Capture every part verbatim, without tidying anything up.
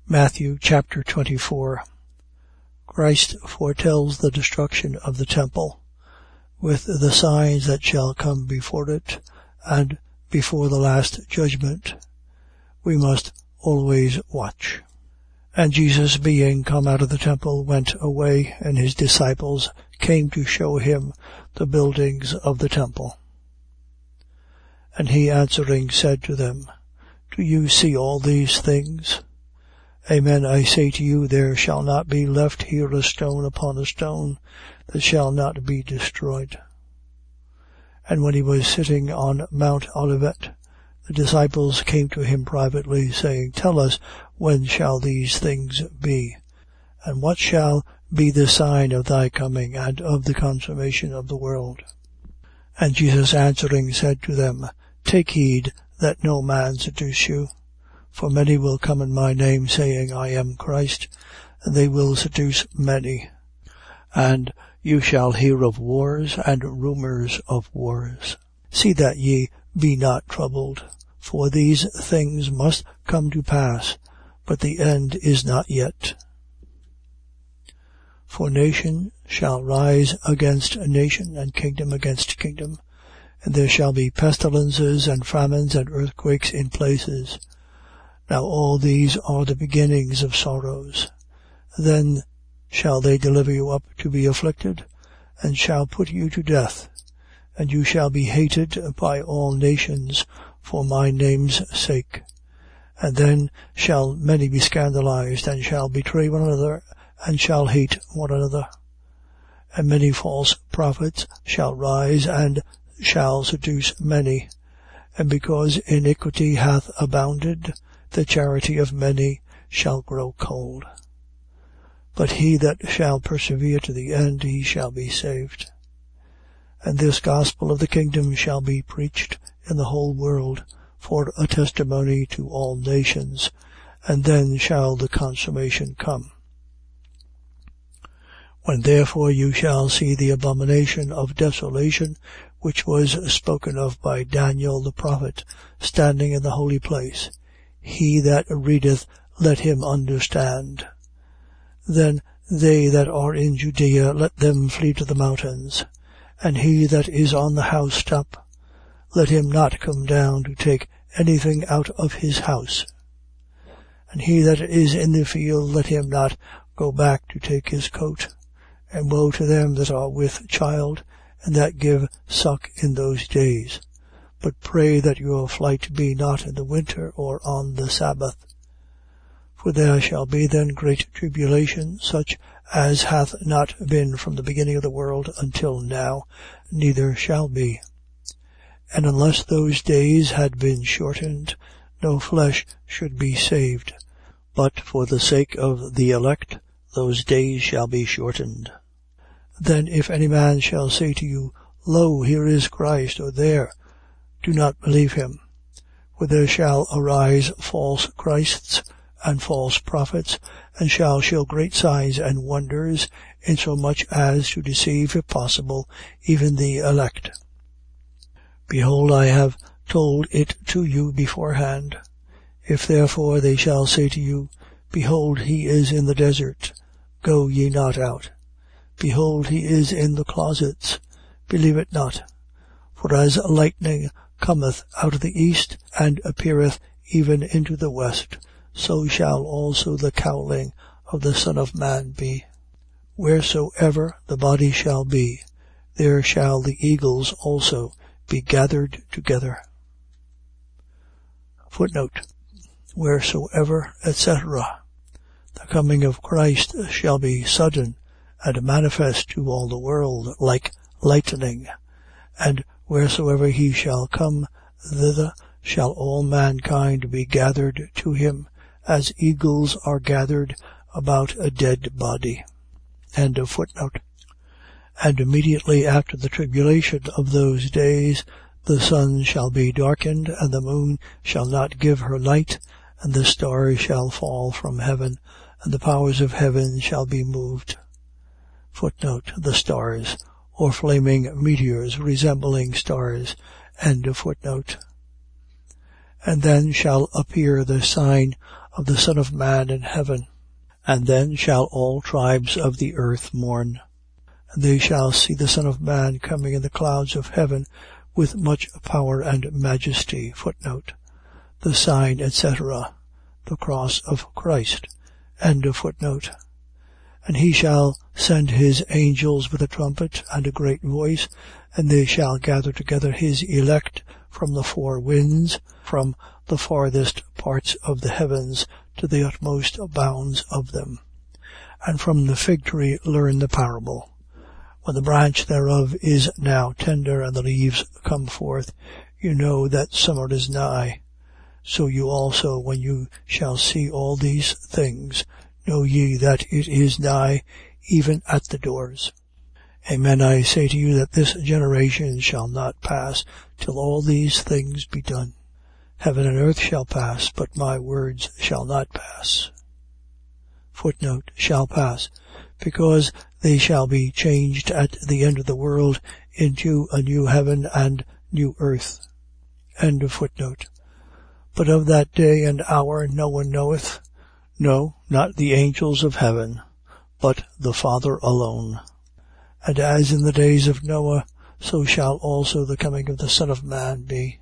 Matthew chapter twenty-four. Christ foretells the destruction of the temple, with the signs that shall come before it, and before the last judgment. We must always watch. And Jesus, being come out of the temple, went away, and his disciples came to show him the buildings of the temple. And he answering said to them, Do you see all these things? Amen, I say to you, there shall not be left here a stone upon a stone that shall not be destroyed. And when he was sitting on Mount Olivet, the disciples came to him privately, saying, Tell us, when shall these things be? And what shall be the sign of thy coming and of the consummation of the world? And Jesus answering said to them, Take heed that no man seduce you. For many will come in my name, saying, I am Christ, and they will seduce many. And you shall hear of wars and rumors of wars. See that ye be not troubled, for these things must come to pass, but the end is not yet. For nation shall rise against nation, and kingdom against kingdom, and there shall be pestilences and famines and earthquakes in places. Now all these are the beginnings of sorrows. Then shall they deliver you up to be afflicted, and shall put you to death. And you shall be hated by all nations for my name's sake. And then shall many be scandalized, and shall betray one another, and shall hate one another. And many false prophets shall rise, and shall seduce many. And because iniquity hath abounded, the charity of many shall grow cold. But he that shall persevere to the end, he shall be saved. And this gospel of the kingdom shall be preached in the whole world, for a testimony to all nations, and then shall the consummation come. When therefore you shall see the abomination of desolation, which was spoken of by Daniel the prophet, standing in the holy place, he that readeth, let him understand. Then they that are in Judea, let them flee to the mountains. And he that is on the housetop, let him not come down to take anything out of his house. And he that is in the field, let him not go back to take his coat. And woe to them that are with child, and that give suck in those days. But pray that your flight be not in the winter or on the Sabbath. For there shall be then great tribulation, such as hath not been from the beginning of the world until now, neither shall be. And unless those days had been shortened, no flesh should be saved. But for the sake of the elect, those days shall be shortened. Then if any man shall say to you, Lo, here is Christ, or there, do not believe him. For there shall arise false Christs and false prophets, and shall show great signs and wonders, insomuch as to deceive, if possible, even the elect. Behold, I have told it to you beforehand. If therefore they shall say to you, Behold, he is in the desert, go ye not out. Behold, he is in the closets, believe it not. For as lightning cometh out of the east, and appeareth even into the west, so shall also the cowling of the Son of Man be. Wheresoever the body shall be, there shall the eagles also be gathered together. Footnote. Wheresoever, et cetera. The coming of Christ shall be sudden and manifest to all the world, like lightning. And wheresoever he shall come, thither shall all mankind be gathered to him, as eagles are gathered about a dead body. End of footnote. And immediately after the tribulation of those days, the sun shall be darkened, and the moon shall not give her light, and the stars shall fall from heaven, and the powers of heaven shall be moved. Footnote. The stars, or flaming meteors resembling stars. End of footnote. And then shall appear the sign of the Son of Man in heaven. And then shall all tribes of the earth mourn. And they shall see the Son of Man coming in the clouds of heaven with much power and majesty. Footnote. The sign, et cetera. The cross of Christ. End of footnote. And he shall send his angels with a trumpet and a great voice, and they shall gather together his elect from the four winds, from the farthest parts of the heavens to the utmost bounds of them. And from the fig tree learn the parable. When the branch thereof is now tender, and the leaves come forth, you know that summer is nigh. So you also, when you shall see all these things, know ye that it is nigh, even at the doors. Amen, I say to you that this generation shall not pass till all these things be done. Heaven and earth shall pass, but my words shall not pass. Footnote, shall pass, because they shall be changed at the end of the world into a new heaven and new earth. End of footnote. But of that day and hour no one knoweth, no, not the angels of heaven, but the Father alone. And as in the days of Noah, so shall also the coming of the Son of Man be.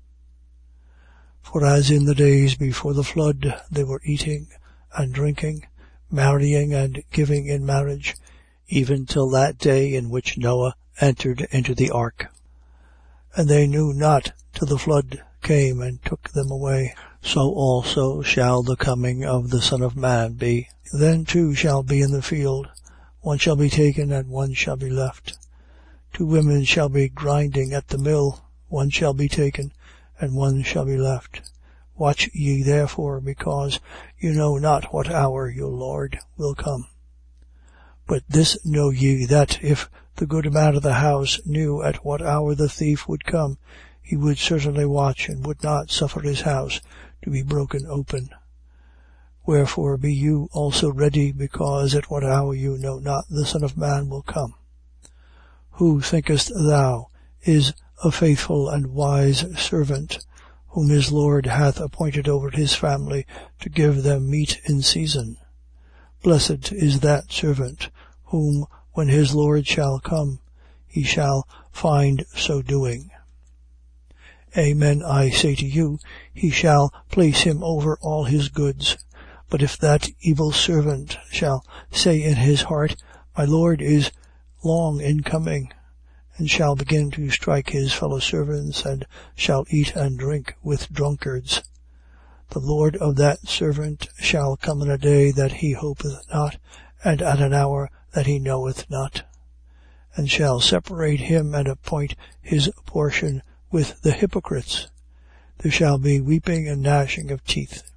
For as in the days before the flood, they were eating and drinking, marrying and giving in marriage, even till that day in which Noah entered into the ark. And they knew not till the flood came and took them away. So also shall the coming of the Son of Man be. Then two shall be in the field, one shall be taken and one shall be left. Two women shall be grinding at the mill, one shall be taken and one shall be left. Watch ye therefore, because you know not what hour your Lord will come. But this know ye, that if the good man of the house knew at what hour the thief would come, he would certainly watch, and would not suffer his house to be broken open. Wherefore be you also ready, because at what hour you know not the Son of Man will come. Who, thinkest thou, is a faithful and wise servant, whom his Lord hath appointed over his family to give them meat in season? Blessed is that servant, whom, when his Lord shall come, he shall find so doing. Amen, I say to you, he shall place him over all his goods. But if that evil servant shall say in his heart, my Lord is long in coming, and shall begin to strike his fellow servants, and shall eat and drink with drunkards, the Lord of that servant shall come in a day that he hopeth not, and at an hour that he knoweth not, and shall separate him and appoint his portion with the hypocrites. There shall be weeping and gnashing of teeth